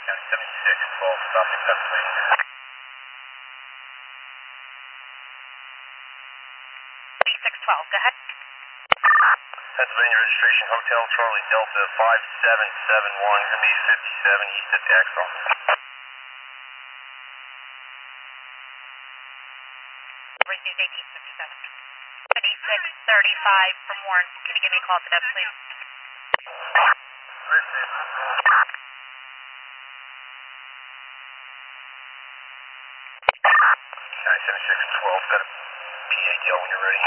County 76, 12, stopping Pennsylvania. 3612, go ahead. Pennsylvania registration Hotel Charlie Delta 5771, going to be 57 east at Jacksonville. Received 1857. 7635 from Warren. Can you give me a call to that, please? Received. County 76, 12, got a PA deal when you're ready.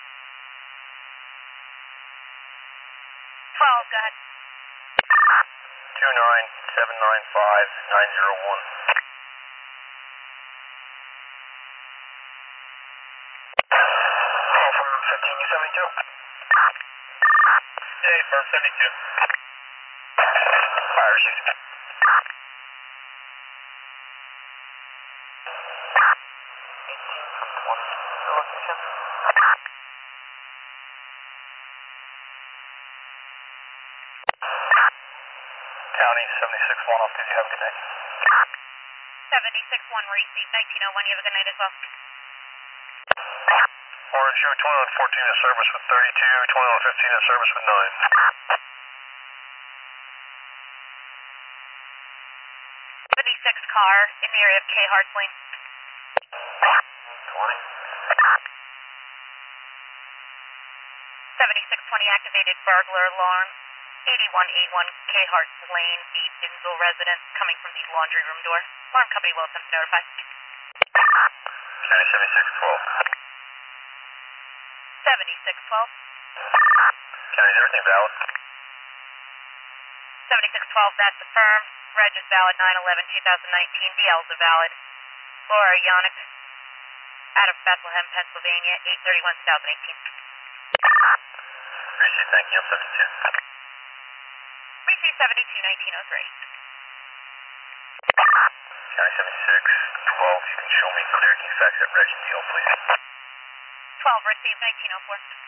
12, go ahead. 29795 901. Call firm 1572. Hey, firm 72. Fire received. 1820 location. County 76-1 off, did you have a good day? 761 received 1901. You have a good night as well. Orange, you 2114 in service with 32, 2115 in service with 9. 76 car in the area of K. Harts Lane. 20. 7620 activated burglar alarm. 8181 K. Harts Lane, the Dinsel residence, coming from the laundry room door. Alarm company Wilson to notify. County 76-12. 7612. County, is everything valid? 7612, that's affirmed. Reg is valid 9/11/2019. DLs are valid. Laura Yannick, out of Bethlehem, Pennsylvania, 8/31/2018. Appreciate it, thank you. I'm 72. Receive 721903. County 76-12, you can show me clear. Can you fax that reg and deal, please? 12 received 1904.